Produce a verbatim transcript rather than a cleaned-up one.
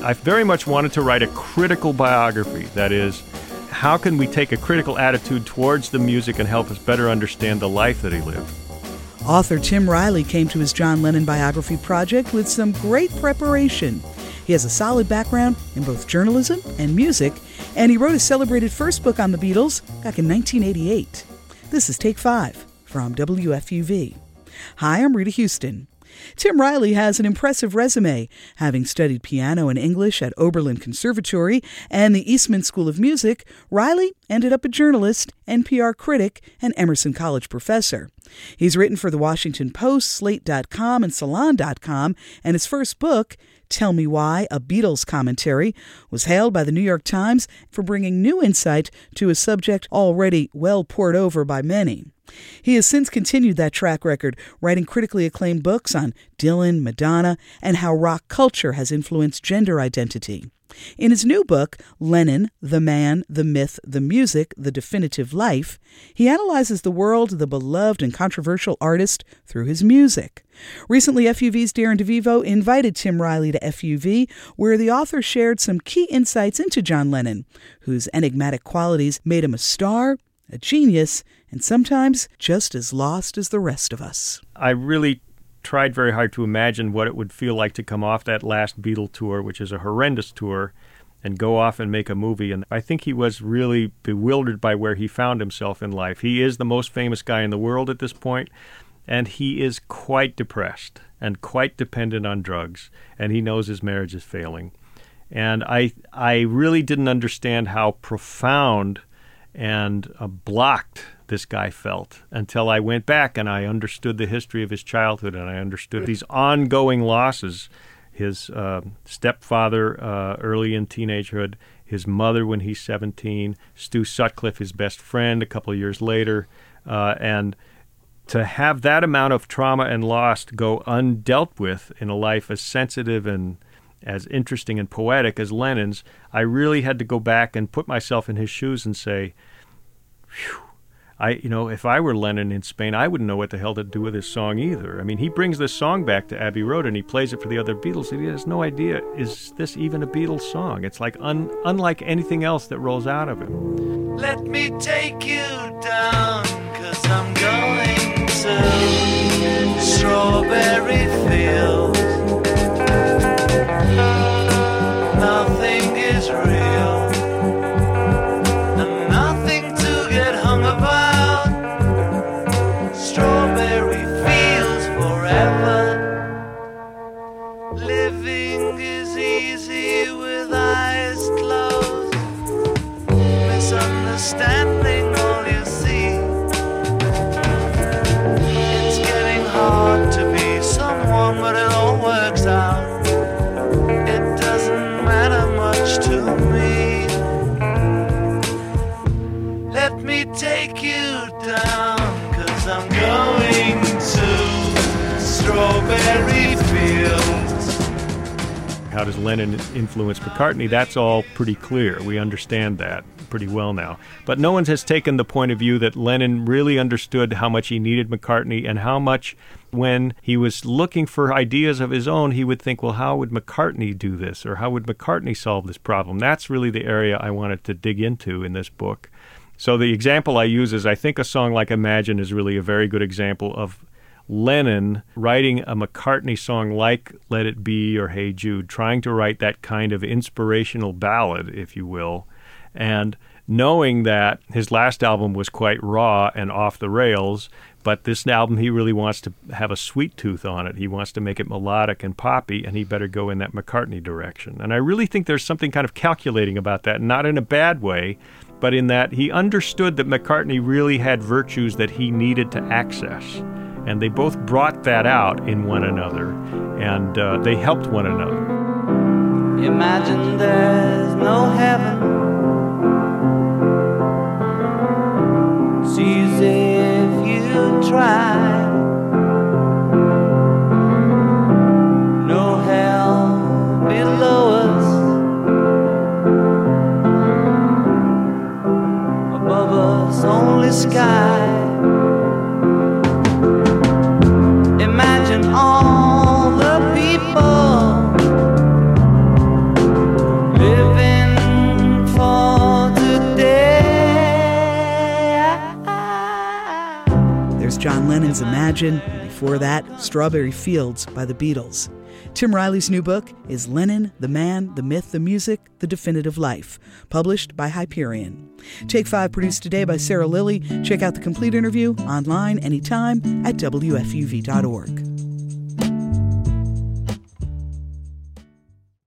I very much wanted to write a critical biography. That is, how can we take a critical attitude towards the music and help us better understand the life that he lived? Author Tim Riley came to his John Lennon biography project with some great preparation. He has a solid background in both journalism and music, and he wrote his celebrated first book on the Beatles back in nineteen eighty-eight. This is Take Five from W F U V. Hi, I'm Rita Houston. Tim Riley has an impressive resume, having studied piano and English at Oberlin Conservatory and the Eastman School of Music. Riley ended up a journalist, N P R critic, and Emerson College professor. He's written for The Washington Post, Slate dot com, and Salon dot com, and his first book, Tell Me Why, a Beatles Commentary, was hailed by the New York Times for bringing new insight to a subject already well pored over by many. He has since continued that track record, writing critically acclaimed books on Dylan, Madonna, and how rock culture has influenced gender identity. In his new book, Lennon, The Man, The Myth, The Music, The Definitive Life, he analyzes the world of the beloved and controversial artist through his music. Recently, F U V's Darren DeVivo invited Tim Riley to F U V, where the author shared some key insights into John Lennon, whose enigmatic qualities made him a star, a genius, and sometimes just as lost as the rest of us. I really tried very hard to imagine what it would feel like to come off that last Beatle tour, which is a horrendous tour, and go off and make a movie. And I think he was really bewildered by where he found himself in life. He is the most famous guy in the world at this point, and he is quite depressed and quite dependent on drugs, and he knows his marriage is failing. And I, I really didn't understand how profound and uh, blocked this guy felt until I went back and I understood the history of his childhood, and I understood these ongoing losses. His uh, stepfather uh, early in teenagehood, his mother when he's seventeen, Stu Sutcliffe, his best friend, a couple of years later. Uh, and to have that amount of trauma and loss go undealt with in a life as sensitive and as interesting and poetic as Lennon's, I really had to go back and put myself in his shoes and say, phew, I, you know, if I were Lennon in Spain, I wouldn't know what the hell to do with this song either. I mean, he brings this song back to Abbey Road and he plays it for the other Beatles, and he has no idea, is this even a Beatles song? It's like un, unlike anything else that rolls out of him. Let me take you down, 'cause I'm going to Strawberry Fields. Nothing is real, and nothing to get hung about. Strawberry fields forever. Living is easy with eyes closed. Misunderstanding all you see. It's getting hard to be someone, but it all works out. It doesn't matter much to me. Let me take you down, 'cause I'm going to Strawberry Fields. How does Lennon influence McCartney? That's all pretty clear. We understand that pretty well now. But no one has taken the point of view that Lennon really understood how much he needed McCartney, and how much, when he was looking for ideas of his own, he would think, well, how would McCartney do this? Or how would McCartney solve this problem? That's really the area I wanted to dig into in this book. So the example I use is, I think a song like Imagine is really a very good example of Lennon writing a McCartney song like Let It Be or Hey Jude, trying to write that kind of inspirational ballad, if you will, and knowing that his last album was quite raw and off the rails, but this album he really wants to have a sweet tooth on it. He wants to make it melodic and poppy, and he better go in that McCartney direction. And I really think there's something kind of calculating about that, not in a bad way, but in that he understood that McCartney really had virtues that he needed to access. And they both brought that out in one another, and uh, they helped one another. Imagine there's no heaven. It's easy if you try. No hell below us. Above us only sky. Imagine all the people There's John Lennon's Imagine, and before that, Strawberry Fields by the Beatles. Tim Riley's new book is Lennon, the Man, the Myth, the Music, the Definitive Life, published by Hyperion. Take Five, produced today by Sarah Lilly. Check out the complete interview online anytime at W F U V dot org.